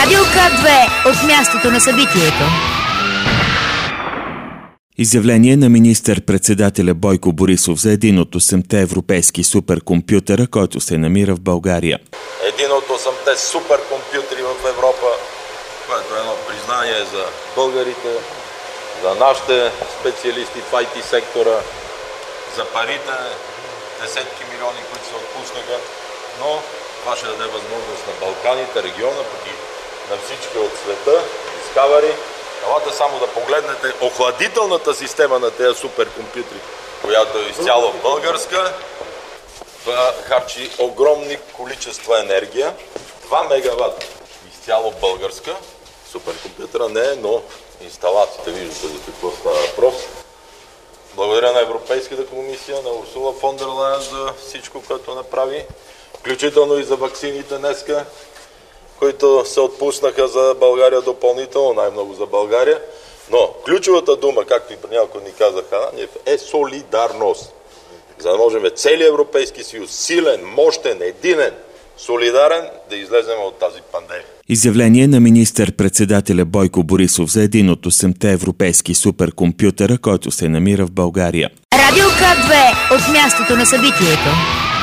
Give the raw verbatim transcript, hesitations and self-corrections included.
Радио К две от мястото на събитието. Изявление на министър-председателя Бойко Борисов за един от осемте европейски суперкомпютъра, който се намира в България. Един от осемте суперкомпютри в Европа, което е едно признание за българите, за нашите специалисти в ай ти сектора, за парите, десетки милиони, които се отпуснаха, но това ще даде възможност на Балканите, региона, пък и на всички от света, Discovery. Елате само да погледнете охладителната система на тези суперкомпютри, която е изцяло българска. Това харчи огромни количества енергия. два мегаватта. Изцяло българска. Суперкомпютъра не е, но инсталациите, виждате за какво става въпрос. Благодаря на Европейската комисия, на Урсула фон дер Лайен за всичко, което направи. Включително и за ваксините днеска, които се отпуснаха за България допълнително, най-много за България. Но ключовата дума, както и при някой ни казаха, е солидарност. За да можем целият Европейски съюз, силен, мощен, единен, солидарен, да излезем от тази пандемия. Изявление на министър-председателя Бойко Борисов за един от осемте европейски суперкомпютъра, който се намира в България. Радио К две от мястото на събитието.